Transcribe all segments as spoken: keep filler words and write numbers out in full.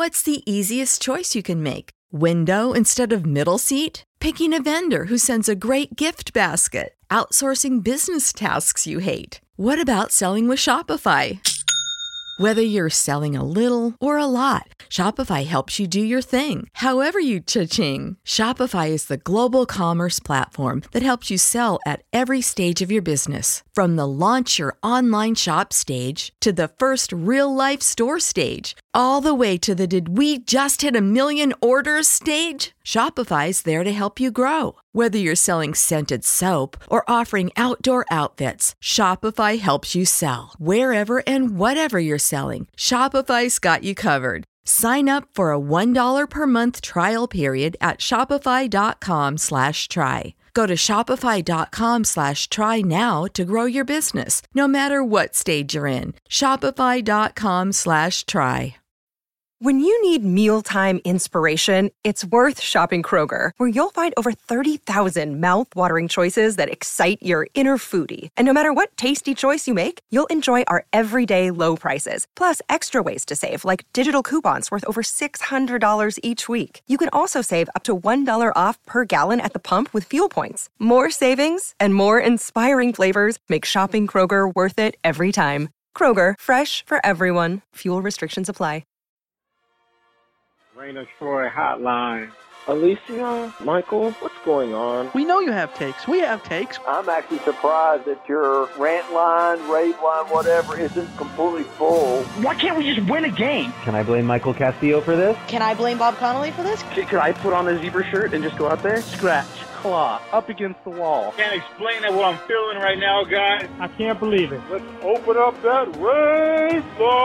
What's the easiest choice you can make? Window instead of middle seat? Picking a vendor who sends a great gift basket? Outsourcing business tasks you hate? What about selling with Shopify? Whether you're selling a little or a lot, Shopify helps you do your thing, however you cha-ching. Shopify is the global commerce platform that helps you sell at every stage of your business. From the launch your online shop stage to the first real-life store stage, all the way to the did we just hit a million orders stage. Shopify's there to help you grow. Whether you're selling scented soap or offering outdoor outfits, Shopify helps you sell. Wherever and whatever you're selling, Shopify's got you covered. Sign up for a one dollar per month trial period at shopify.com slash try. Go to shopify.com slash try now to grow your business, no matter what stage you're in. Shopify.com slash try. When you need mealtime inspiration, it's worth shopping Kroger, where you'll find over thirty thousand mouth-watering choices that excite your inner foodie. And no matter what tasty choice you make, you'll enjoy our everyday low prices, plus extra ways to save, like digital coupons worth over six hundred dollars each week. You can also save up to one dollar off per gallon at the pump with fuel points. More savings and more inspiring flavors make shopping Kroger worth it every time. Kroger, fresh for everyone. Fuel restrictions apply. Raina Troy Hotline. Alicia, Michael, what's going on? We know you have takes. We have takes. I'm actually surprised that your rant line, rave line, whatever, isn't completely full. Why can't we just win a game? Can I blame Michael Castillo for this? Can I blame Bob Connolly for this? Could I put on a zebra shirt and just go out there? Scratch, claw, up against the wall. Can't explain it what I'm feeling right now, guys. I can't believe it. Let's open up that race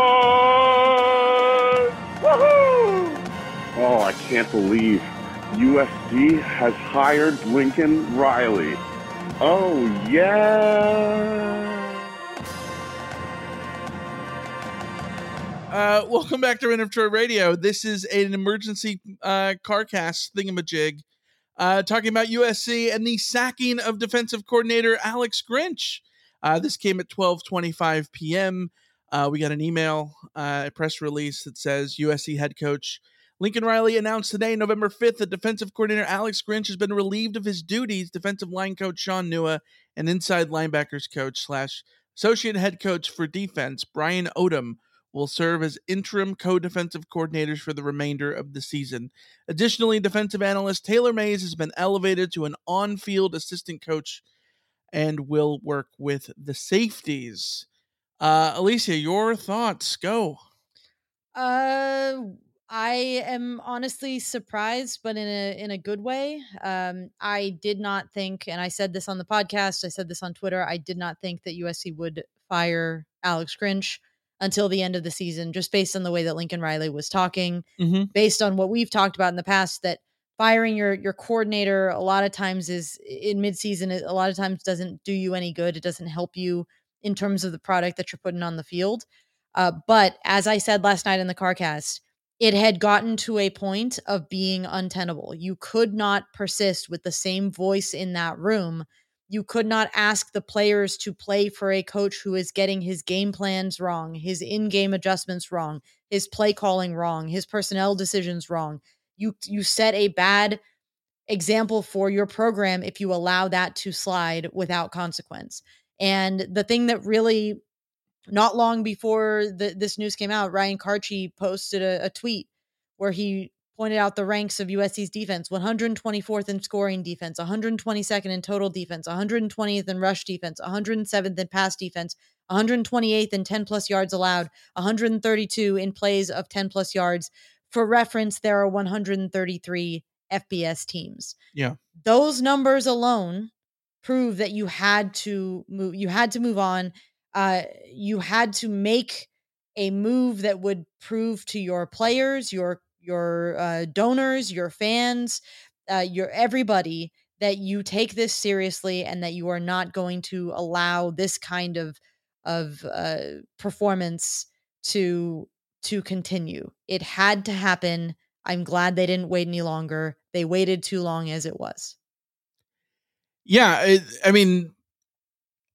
line! Woohoo! Oh, I can't believe U S C has hired Lincoln Riley. Oh, yeah. Uh, welcome back to Rain of Troy Radio. This is an emergency uh, CarCast thingamajig uh, talking about U S C and the sacking of defensive coordinator Alex Grinch. Uh, this came at twelve twenty-five p.m. Uh, we got an email, uh, a press release that says U S C head coach Lincoln Riley announced today, November fifth, that defensive coordinator Alex Grinch has been relieved of his duties. Defensive line coach Sean Nua and inside linebackers coach slash associate head coach for defense Brian Odom will serve as interim co-defensive coordinators for the remainder of the season. Additionally, defensive analyst Taylor Mays has been elevated to an on-field assistant coach and will work with the safeties. Uh, Alicia, your thoughts? Go. Uh... I am honestly surprised, but in a in a good way. Um, I did not think, and I said this on the podcast, I said this on Twitter, I did not think that U S C would fire Alex Grinch until the end of the season, just based on the way that Lincoln Riley was talking, mm-hmm. based on what we've talked about in the past, that firing your your coordinator a lot of times is in midseason, it a lot of times doesn't do you any good. It doesn't help you in terms of the product that you're putting on the field. Uh, but as I said last night in the CarCast, it had gotten to a point of being untenable. You could not persist with the same voice in that room. You could not ask the players to play for a coach who is getting his game plans wrong, his in-game adjustments wrong, his play calling wrong, his personnel decisions wrong. You you set a bad example for your program if you allow that to slide without consequence. And the thing that really, not long before the, this news came out, Ryan Karchi posted a, a tweet where he pointed out the ranks of U S C's defense: one hundred twenty-fourth in scoring defense, one hundred twenty-second in total defense, one hundred twentieth in rush defense, one hundred seventh in pass defense, one hundred twenty-eighth in ten plus yards allowed, one hundred thirty-two in plays of ten plus yards. For reference, there are one hundred thirty-three F B S teams. Yeah. Those numbers alone prove that you had to move, you had to move on. Uh, you had to make a move that would prove to your players, your your uh, donors, your fans, uh, your everybody that you take this seriously and that you are not going to allow this kind of of uh, performance to to continue. It had to happen. I'm glad they didn't wait any longer. They waited too long as it was. Yeah, it, I mean,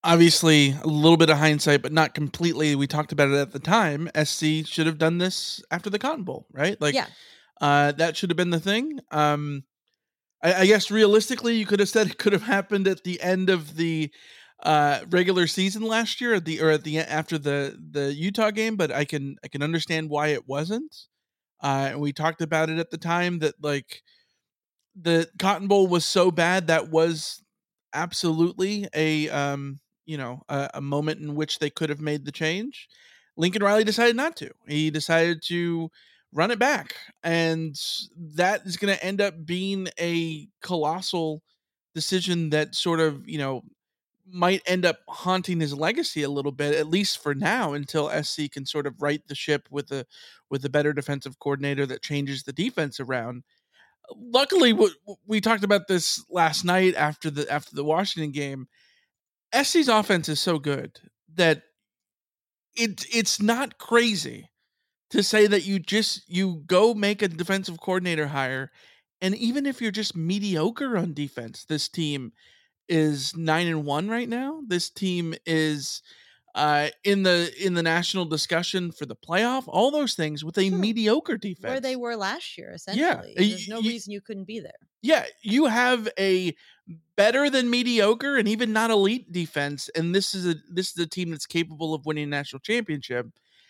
obviously a little bit of hindsight, but not completely. We talked about it at the time. S C should have done this after the Cotton Bowl, right? Like, Yeah. uh, that should have been the thing. Um, I, I guess realistically, you could have said it could have happened at the end of the uh, regular season last year, at the or at the after the the Utah game. But I can I can understand why it wasn't. Uh, and we talked about it at the time that like the Cotton Bowl was so bad that was absolutely a um you know a, a moment in which they could have made the change. Lincoln Riley decided not to. He decided to run it back, and that is going to end up being a colossal decision that sort of you know might end up haunting his legacy a little bit, at least for now, until S C can sort of right the ship with a with a better defensive coordinator that changes the defense around. Luckily, w- we talked about this last night after the after the Washington game. S C's offense is so good that it it's not crazy to say that you just you go make a defensive coordinator hire, and even if you're just mediocre on defense, this team is nine and one right now. This team is uh, in the in the national discussion for the playoff. All those things with a Sure. mediocre defense, Where they were last year, Yeah, essentially. y- There's no y- reason you couldn't be there. Yeah, you have a better than mediocre and even not elite defense, and this is a this is a team that's capable of winning a national championship.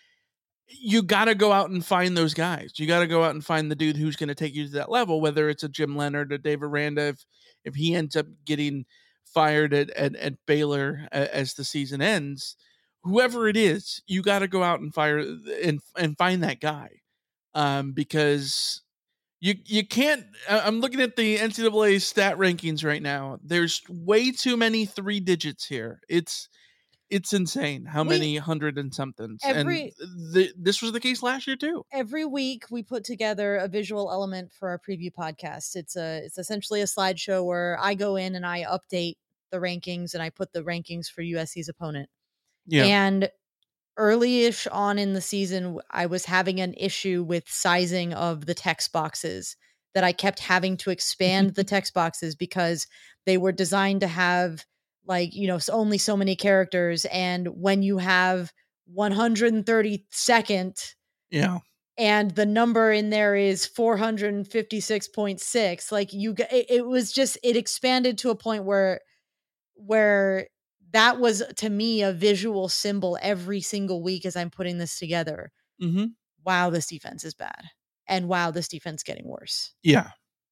You got to go out and find those guys. You got to go out and find the dude who's going to take you to that level, whether it's a Jim Leonard, a Dave Aranda, if if he ends up getting fired at at, at Baylor a- as the season ends, whoever it is, you got to go out and fire and and find that guy, um, because you you can't. I- I'm looking at the N C double A stat rankings right now. There's way too many three digits here. It's it's insane how We- many hundred and somethings. Every- and th- this was the case last year too. Every week we put together a visual element for our preview podcast. It's a it's essentially a slideshow where I go in and I update the rankings and I put the rankings for U S C's opponent. Yeah. And early-ish on in the season, w- I was having an issue with sizing of the text boxes, that I kept having to expand the text boxes because they were designed to have like, you know, s- only so many characters. And when you have one hundred thirty-second Yeah. and the number in there is four hundred fifty-six point six, like you g- it, it was just it expanded to a point where where that was to me a visual symbol every single week as I'm putting this together. Mm-hmm. Wow, this defense is bad. And wow, this defense getting worse. Yeah.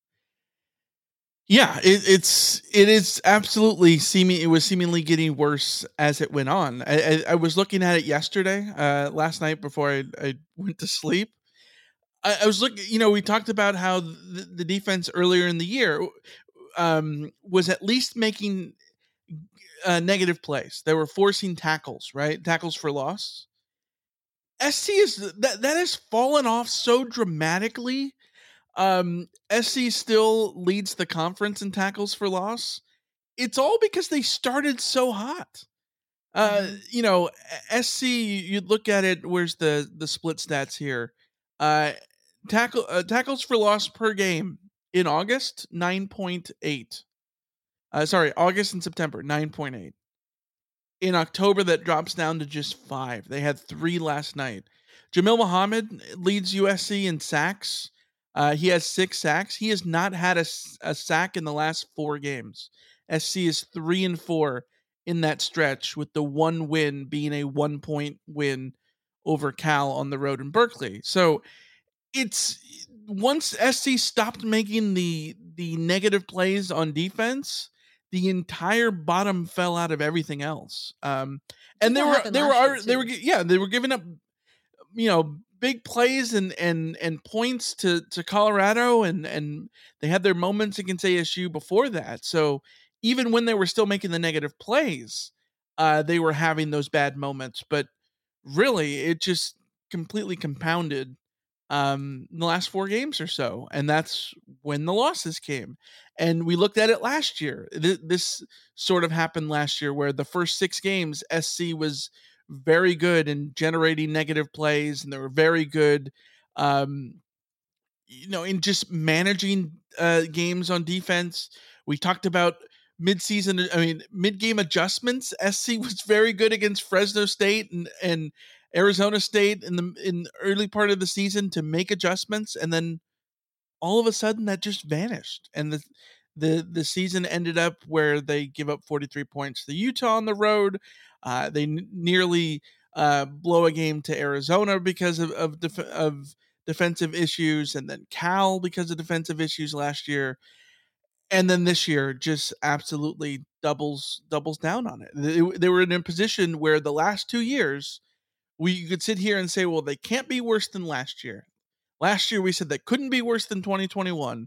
Yeah, it, it's it is absolutely seeming it was seemingly getting worse as it went on. I, I, I was looking at it yesterday, uh, last night before I, I went to sleep. I, I was looking, you know, we talked about how the, the defense earlier in the year um, was at least making uh, negative plays. They were forcing tackles, right? Tackles for loss. S C is that that has fallen off so dramatically. Um, S C still leads the conference in tackles for loss. It's all because they started so hot. Uh, Mhm. you know, S C. You look at it. Where's the the split stats here? Uh, tackle uh, tackles for loss per game in August nine point eight. Uh, sorry, August and September nine point eight. In October, that drops down to just five. They had three last night. Jamil Muhammad leads U S C in sacks. Uh, he has six sacks. He has not had a, s- a sack in the last four games. S C is three and four in that stretch, with the one win being a one point win over Cal on the road in Berkeley. So it's once S C stopped making the the negative plays on defense, the entire bottom fell out of everything else. Um, and they That were happened they were last year, alre- they were too. gi- yeah they were giving up you know big plays and and and points to to Colorado, and and they had their moments against A S U before that. So even when they were still making the negative plays, uh, they were having those bad moments. But really, it just completely compounded um in the last four games or so, and that's when the losses came. And we looked at it last year. Th- this sort of happened last year, where the first six games S C was very good in generating negative plays, and they were very good um you know in just managing uh games on defense. We talked about mid-season, I mean, mid-game adjustments. S C was very good against Fresno State and, and Arizona State in the in the early part of the season to make adjustments, and then all of a sudden that just vanished. And the the the season ended up where they give up forty-three points to Utah on the road. Uh, they n- nearly uh, blow a game to Arizona because of of, def- of defensive issues, and then Cal because of defensive issues last year. And then this year just absolutely doubles doubles down on it. They, they were in a position where the last two years we could sit here and say, well, they can't be worse than last year. Last year we said they couldn't be worse than twenty twenty-one,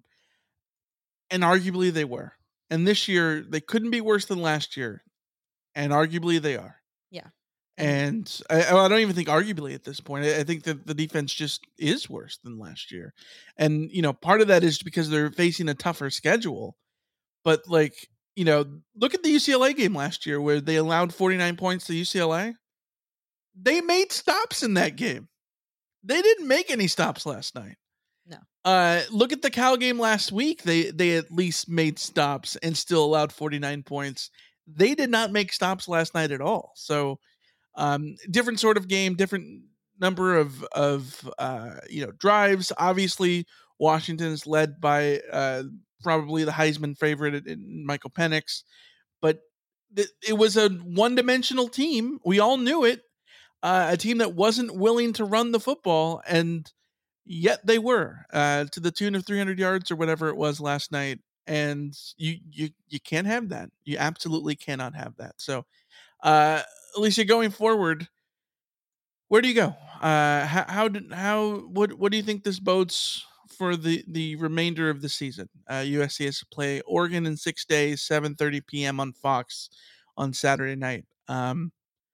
and arguably they were. And this year they couldn't be worse than last year, and arguably they are. Yeah. And I, I don't even think arguably at this point. I, I think that the defense just is worse than last year. And, you know, part of that is because they're facing a tougher schedule. But, like, you know, look at the U C L A game last year where they allowed forty-nine points to U C L A. They made stops in that game. They didn't make any stops last night. No. Uh, look at the Cal game last week. They they at least made stops and still allowed forty-nine points. They did not make stops last night at all. So, um, different sort of game, different number of of uh, you know drives. Obviously, Washington's led by uh, probably the Heisman favorite in Michael Penix, but th- it was a one-dimensional team. We all knew it. Uh, a team that wasn't willing to run the football, and yet they were uh, to the tune of three hundred yards or whatever it was last night. And you you you can't have that. You absolutely cannot have that. So, uh, Alicia, going forward, where do you go? Uh, how how did how what what do you think this bodes for the the remainder of the season? Uh, U S C has to play Oregon in six days, seven thirty p.m. on Fox on Saturday night. Um,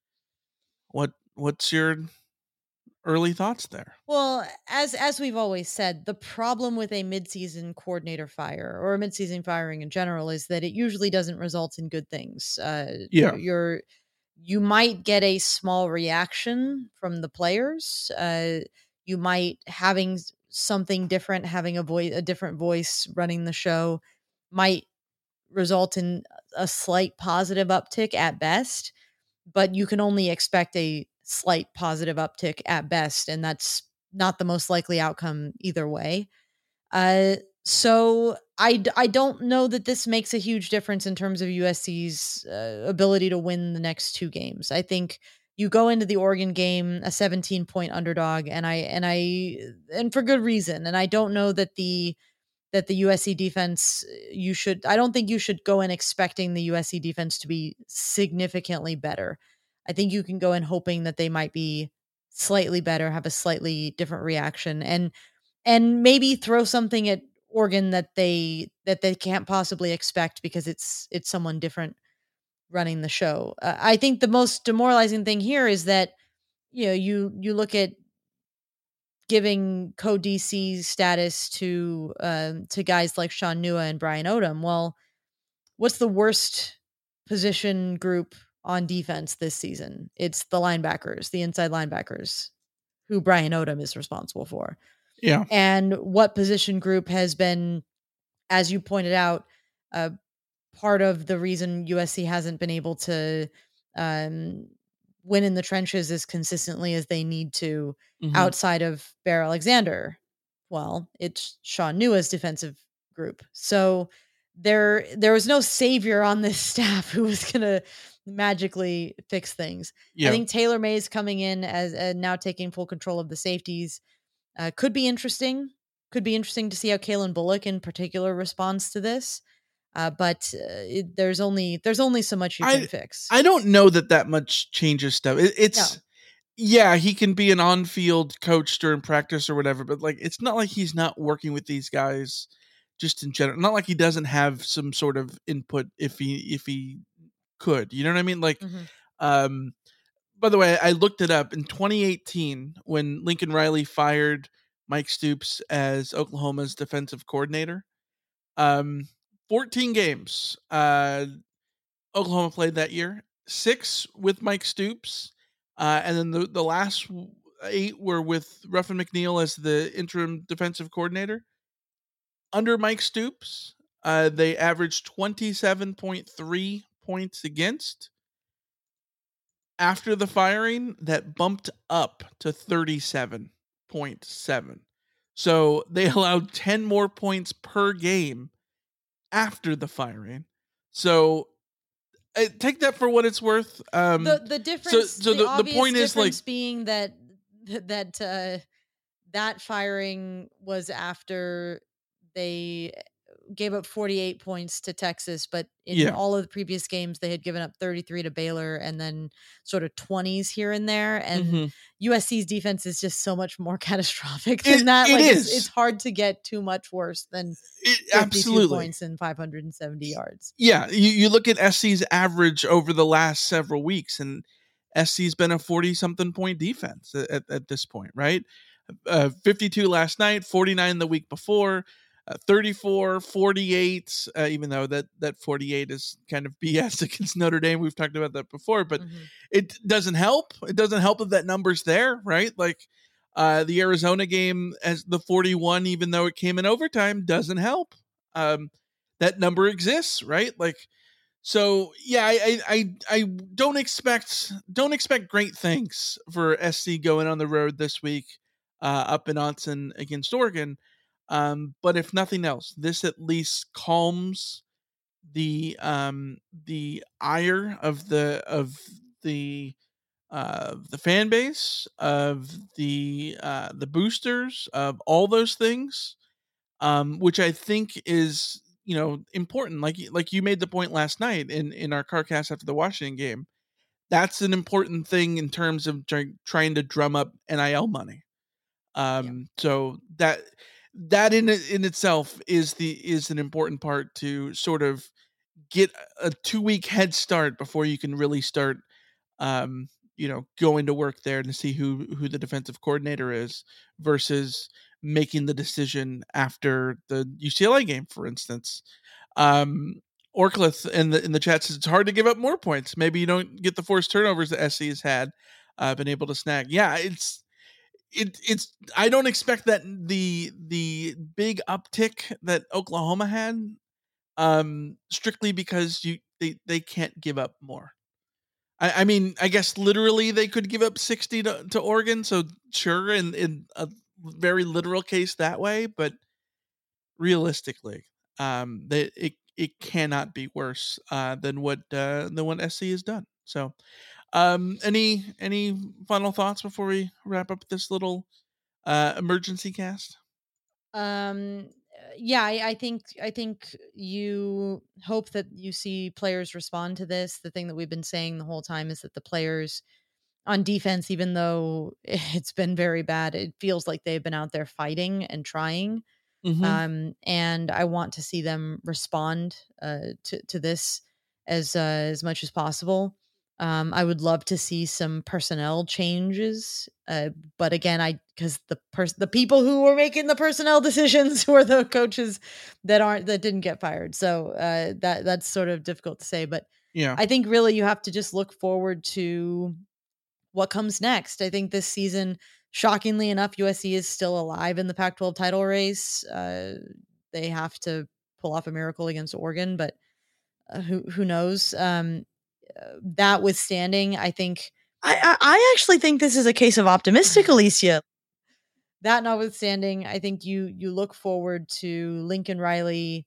what what's your early thoughts there? Well, as as we've always said, the problem with a midseason coordinator fire or a midseason firing in general is that it usually doesn't result in good things. Uh, Yeah. you're you might get a small reaction from the players. Uh, you might having s- something different, having a voice, a different voice running the show, might result in a slight positive uptick at best, but you can only expect a slight positive uptick at best, and that's not the most likely outcome either way. Uh, so I, d- I don't know that this makes a huge difference in terms of U S C's uh, ability to win the next two games. I think you go into the Oregon game a seventeen point underdog, and I and I and for good reason. And I don't know that the that the U S C defense you should I don't think you should go in expecting the U S C defense to be significantly better. I think you can go in hoping that they might be slightly better, have a slightly different reaction, and and maybe throw something at Oregon that they that they can't possibly expect because it's it's someone different running the show. Uh, I think the most demoralizing thing here is that you know you you look at giving co-D C status to um, to guys like Sean Nua and Brian Odom. Well, what's the worst position group on defense this season? It's the linebackers, the inside linebackers, who Brian Odom is responsible for. Yeah. And what position group has been, as you pointed out, uh, part of the reason U S C hasn't been able to um, win in the trenches as consistently as they need to Mhm. outside of Bear Alexander? Well, it's Sean Nua's defensive group. So there there was no savior on this staff who was going to magically fix things. Yeah. I think Taylor Mays coming in as uh, now taking full control of the safeties uh, could be interesting. Could be interesting to see how Kalen Bullock in particular responds to this. Uh, but uh, it, there's only there's only so much you can I fix. I don't know that that much changes stuff. It, it's No. yeah, he can be an on-field coach during practice or whatever, but like it's not like he's not working with these guys just in general. Not like he doesn't have some sort of input if he if he could. You know what I mean? Like Mhm. um by the way, I looked it up in twenty eighteen when Lincoln Riley fired Mike Stoops as Oklahoma's defensive coordinator. Um fourteen games. Uh Oklahoma played that year, six with Mike Stoops, uh, and then the, the last eight were with Ruffin McNeil as the interim defensive coordinator. Under Mike Stoops, Uh, they averaged twenty-seven point three points against. After the firing, that bumped up to thirty-seven point seven. So they allowed ten more points per game after the firing. So uh, take that for what it's worth. Um, the the difference, so, so the, the, the obvious point is like difference being that that uh, that firing was after they gave up forty-eight points to Texas, but in Yeah. all of the previous games, they had given up thirty-three to Baylor and then sort of twenties here and there. And Mhm. U S C's defense is just so much more catastrophic than It- that. it like is. It's, it's hard to get too much worse than It- fifty-two absolutely. points and five hundred seventy yards. Yeah, you, you look at S C's average over the last several weeks, and S C's been a forty-something point defense at, at, at this point, right? Uh, fifty-two last night, forty-nine the week before, uh, thirty-four, forty-eight, uh, even though that, that forty-eight is kind of B S against Notre Dame. We've talked about that before, but Mhm. it doesn't help. It doesn't help that that number's there, right? Like uh, the Arizona game as the forty-one, even though it came in overtime, doesn't help. Um, that number exists, right? Like, so yeah, I, I, I, I don't expect, don't expect great things for S C going on the road this week, uh, up in Autzen against Oregon. Um, but if nothing else, this at least calms the, um, the ire of the, of the, uh, the fan base, of the, uh, the boosters, of all those things, um, which I think is, you know, important. Like like you made the point last night in in our CarCast after the Washington game. That's an important thing in terms of try, trying to drum up N I L money. Um, yeah. So that that in in itself is the is an important part to sort of get a two week head start before you can really start, um, you know, going to work there to see who who the defensive coordinator is versus making the decision after the U C L A game, for instance. Um, Orcliffe in the in the chat says it's hard to give up more points. Maybe you don't get the forced turnovers that S C has had, uh, been able to snag. Yeah, it's it it's. I don't expect that the the big uptick that Oklahoma had, um, strictly because you they they can't give up more. I, I mean, I guess literally they could give up sixty to, to Oregon, so sure, in, in a very literal case that way, but realistically, um, they, it it cannot be worse uh, than what uh, than what S C has done. So, um, any any final thoughts before we wrap up this little uh, emergency cast? Um, yeah, I, I think I think you hope that you see players respond to this. The thing that we've been saying the whole time is that the players on defense, even though it's been very bad, it feels like they've been out there fighting and trying. Mm-hmm. Um, and I want to see them respond uh, to to this as uh, as much as possible. Um, I would love to see some personnel changes, uh, but again, I because the pers- the people who were making the personnel decisions were the coaches that aren't that didn't get fired. So uh, that that's sort of difficult to say. But Yeah, I think really you have to just look forward to what comes next. I think this season, shockingly enough, U S C is still alive in the Pac twelve title race. Uh, they have to pull off a miracle against Oregon, but uh, who who knows? Um, uh, that withstanding, I think I, I I actually think this is a case of optimistic, Alicia. That notwithstanding, I think you you look forward to Lincoln Riley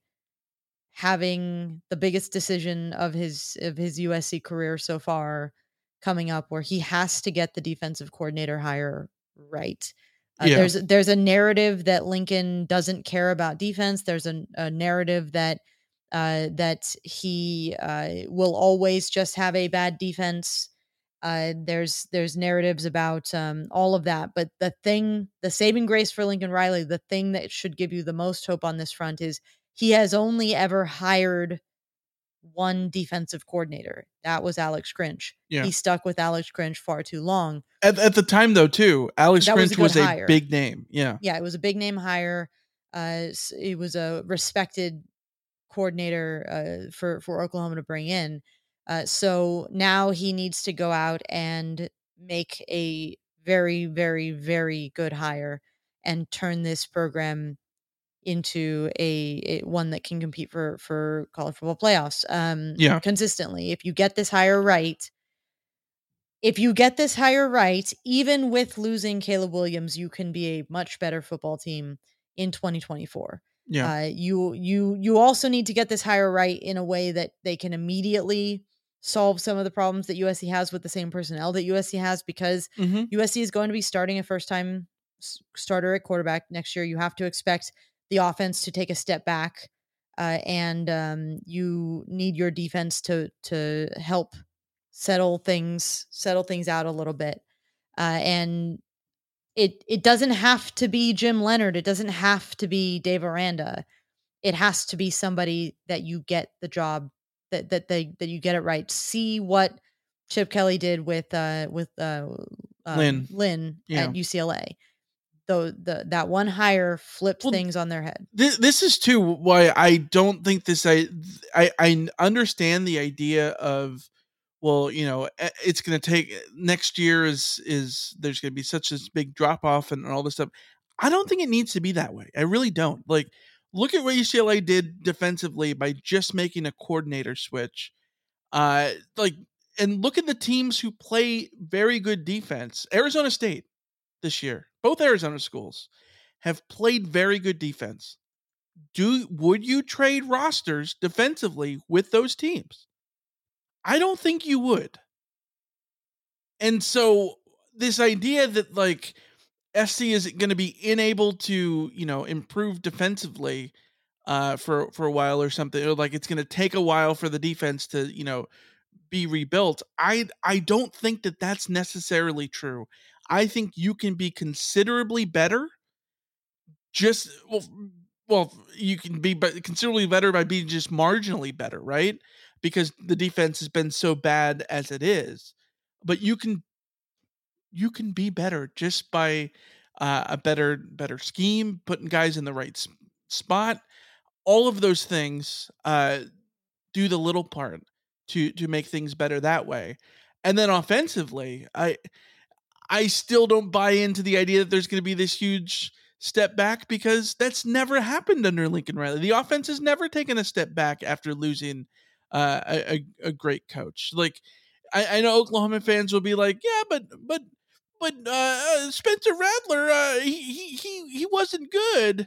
having the biggest decision of his of his U S C career so far coming up, where he has to get the defensive coordinator hire right. Uh, yeah. There's there's a narrative that Lincoln doesn't care about defense. There's a, a narrative that uh, that he uh, will always just have a bad defense. Uh, there's there's narratives about um, all of that, but the thing, the saving grace for Lincoln Riley, the thing that should give you the most hope on this front is he has only ever hired one defensive coordinator. That was Alex Grinch. Yeah. He stuck with Alex Grinch far too long. At, at the time, though, too, Alex That was a Grinch good was a hire. big name. Yeah. Yeah, it was a big name hire. Uh, s- it was a respected coordinator uh, for for Oklahoma to bring in. Uh, so now he needs to go out and make a very, very, very good hire and turn this program into a, a one that can compete for for college football playoffs um, Yeah. consistently. If you get this hire right, if you get this hire right, even with losing Caleb Williams, you can be a much better football team in twenty twenty-four. Yeah. Uh, you you you also need to get this hire right in a way that they can immediately solve some of the problems that U S C has with the same personnel that U S C has, because Mm-hmm. U S C is going to be starting a first time starter at quarterback next year. You have to expect the offense to take a step back, uh, and um, you need your defense to to help settle things settle things out a little bit. Uh, and it it doesn't have to be Jim Leonard. It doesn't have to be Dave Aranda. It has to be somebody that you get the job, that that they that you get it right. See what Chip Kelly did with uh with uh um, Lynn. Lynn Yeah. at U C L A. Though the that one hire flipped Well, things on their head. This, this is too why I don't think this. I I, I understand the idea of, well, you know, eh, it's going to take next year is is there's going to be such this big drop off and all this stuff. I don't think it needs to be that way. I really don't. Like, look at what U C L A did defensively by just making a coordinator switch. Uh, like, and look at the teams who play very good defense. Arizona State this year, both Arizona schools have played very good defense. Do would you trade rosters defensively with those teams? I don't think you would. And so this idea that like S C is going to be unable to, you know, improve defensively uh, for for a while or something, or like it's going to take a while for the defense to, you know, be rebuilt. I I don't think that that's necessarily true. I think you can be considerably better. Just well, well, you can be but considerably better by being just marginally better, right? Because the defense has been so bad as it is. But you can you can be better just by uh, a better better scheme, putting guys in the right s- spot. All of those things uh, do the little part to to make things better that way. And then offensively, I I still don't buy into the idea that there's going to be this huge step back, because that's never happened under Lincoln Riley. The offense has never taken a step back after losing uh, a, a, a great coach. Like, I, I know Oklahoma fans will be like, yeah, but but but uh, Spencer Rattler, uh, he he he he wasn't good.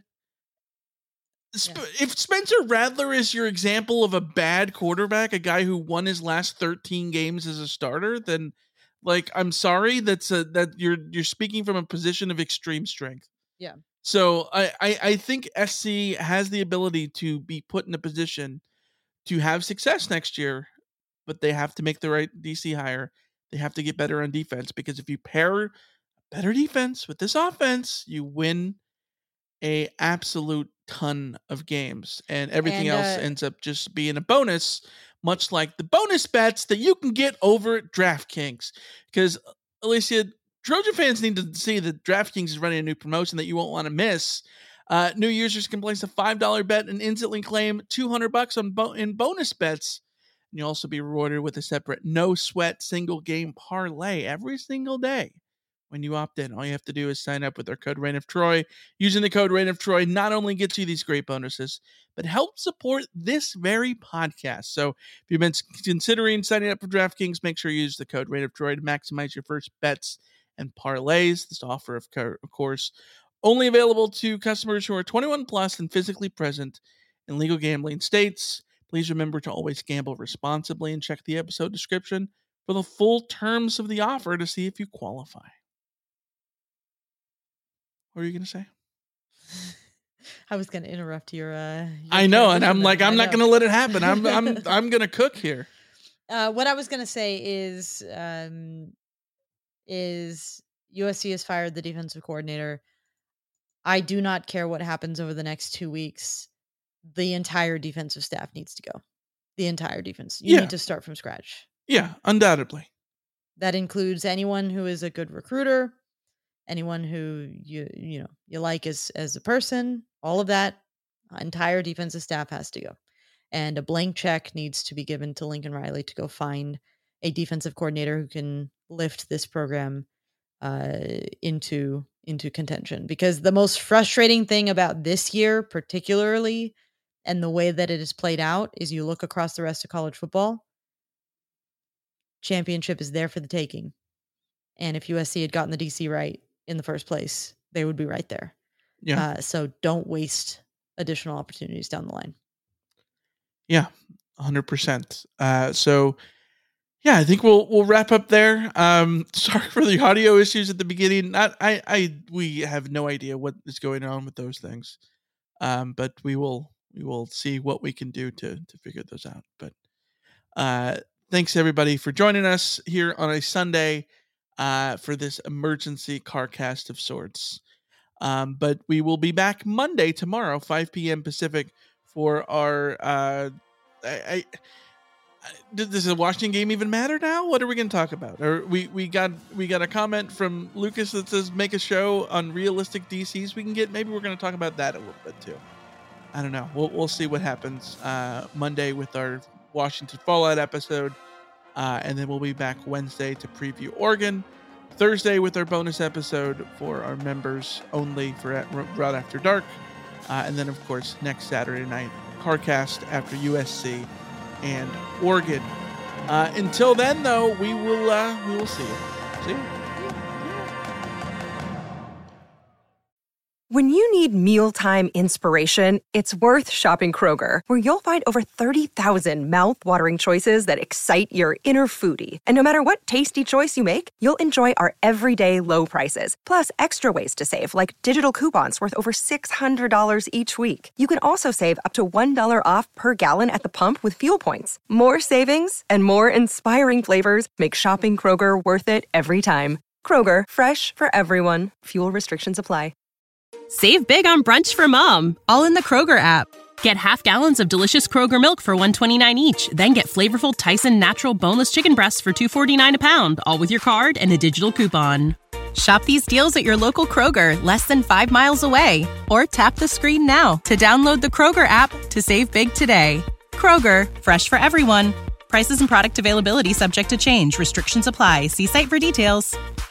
Sp- Yeah. If Spencer Rattler is your example of a bad quarterback, a guy who won his last thirteen games as a starter, then like I'm sorry, that's a that you're you're speaking from a position of extreme strength. Yeah. So I, I I think S C has the ability to be put in a position to have success next year, but they have to make the right D C hire. They have to get better on defense, because if you pair better defense with this offense, you win a absolute ton of games, and everything And, else uh, ends up just being a bonus, much like the bonus bets that you can get over at DraftKings. Because Alicia, Trojan fans need to see that DraftKings is running a new promotion that you won't want to miss. Uh, new users can place a five dollar bet and instantly claim two hundred bucks on bo- in bonus bets. And you'll also be rewarded with a separate no sweat single game parlay every single day. When you opt in, all you have to do is sign up with our code Reign of Troy. Using the code Reign of Troy not only gets you these great bonuses, but helps support this very podcast. So if you've been considering signing up for DraftKings, make sure you use the code Reign of Troy to maximize your first bets and parlays. This offer, of, co- of course, only available to customers who are twenty-one plus and physically present in legal gambling states. Please remember to always gamble responsibly and check the episode description for the full terms of the offer to see if you qualify. What were you going to say? I was going to interrupt your. Uh, your I know, and transition I'm like, there. I'm I not know. going to let it happen. I'm, I'm, I'm going to cook here. Uh, what I was going to say is, um, is U S C has fired the defensive coordinator. I do not care what happens over the next two weeks. The entire defensive staff needs to go. The entire defense. You Yeah. need to start from scratch. Yeah, undoubtedly. That includes anyone who is a good recruiter, anyone who you you know you like as as a person. All of that entire defensive staff has to go, and a blank check needs to be given to Lincoln Riley to go find a defensive coordinator who can lift this program uh, into into contention, because the most frustrating thing about this year particularly, and the way that it is played out, is you look across the rest of college football, championship is there for the taking. And if U S C had gotten the D C right in the first place, they would be right there. Yeah. Uh, so don't waste additional opportunities down the line. Yeah, one hundred percent. Uh, so, yeah, I think we'll we'll wrap up there. Um, sorry for the audio issues at the beginning. Not, I, I, we have no idea what is going on with those things, um, but we will we will see what we can do to to figure those out. But uh, thanks everybody for joining us here on a Sunday uh, for this emergency CarCast of sorts. Um, but we will be back Monday tomorrow, five p.m. Pacific, for our. Uh, I, I, I does the Washington game even matter now? What are we going to talk about? Or we, we got we got a comment from Lucas that says make a show on realistic D Cs. We can get maybe we're going to talk about that a little bit too. I don't know. We'll we'll see what happens uh, Monday with our Washington Fallout episode, uh, and then we'll be back Wednesday to preview Oregon. Thursday with our bonus episode for our members only for at, right after dark, uh, and then of course next Saturday night CarCast after U S C and Oregon. Uh, until then, though, we will uh, we will see you. See you. When you need mealtime inspiration, it's worth shopping Kroger, where you'll find over thirty thousand mouth-watering choices that excite your inner foodie. And no matter what tasty choice you make, you'll enjoy our everyday low prices, plus extra ways to save, like digital coupons worth over six hundred dollars each week. You can also save up to one dollar off per gallon at the pump with fuel points. More savings and more inspiring flavors make shopping Kroger worth it every time. Kroger, fresh for everyone. Fuel restrictions apply. Save big on brunch for mom, all in the Kroger app. Get half gallons of delicious Kroger milk for one dollar and twenty-nine cents each. Then get flavorful Tyson natural boneless chicken breasts for two dollars and forty-nine cents a pound, all with your card and a digital coupon. Shop these deals at your local Kroger, less than five miles away. Or tap the screen now to download the Kroger app to save big today. Kroger, fresh for everyone. Prices and product availability subject to change. Restrictions apply. See site for details.